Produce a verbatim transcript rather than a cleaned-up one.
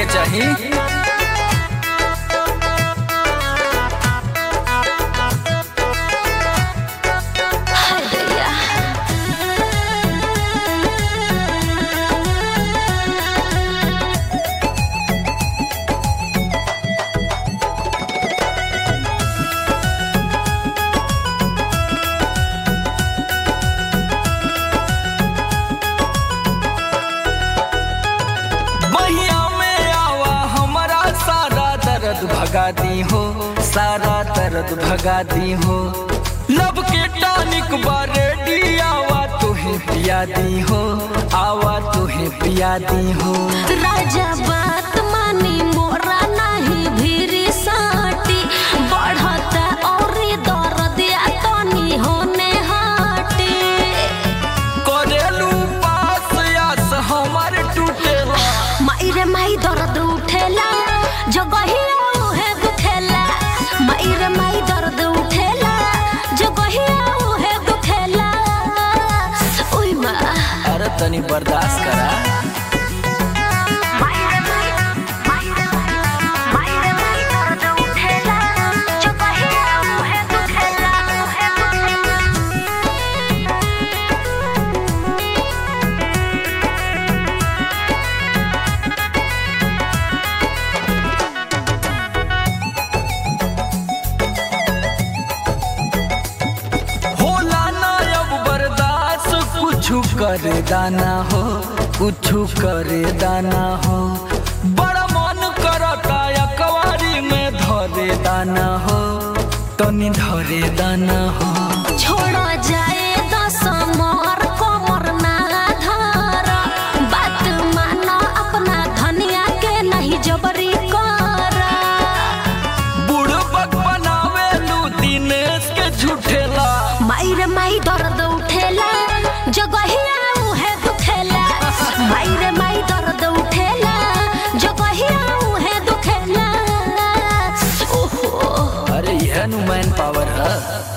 चाहिए। भगा दी हो सारा दर्द भगा दी हो, लब के टॉनिक बारेडी आवा तुहे पिया दी हो, आवा तुहे पिया दी हो। राजा बात मानी मोरा नहीं भीरी साटी, बढ़ता और दर्द या तनी होने हाटी। करेलू पास यास हमार टूटेला, माई रे माई दर्द उठेला जगहिया उहे दुखेला, माई रे माई दर्द उठेला जगहिया उहे दुखेला। ओई माँ अरे तनी बर्दाश्त करा। कुछ करे दाना हो, कुछ करे दाना हो, बड़ा मन करता अकवारी में धरे दाना हो, तनी धरे दाना हो। छोड़ा जाए दस मोर कोमर ना धर, बात माना अपना धनिया के नहीं जबरी कर। बुड़बक बनावे लू दिनेश के झूठेला, माई रे माई दर्द उठेला जगहिया उहे दुखेला, माई रे माई दर्द उठेला जगहिया उहे दुखेला। ओहो अरे यह नु मैन पावर है।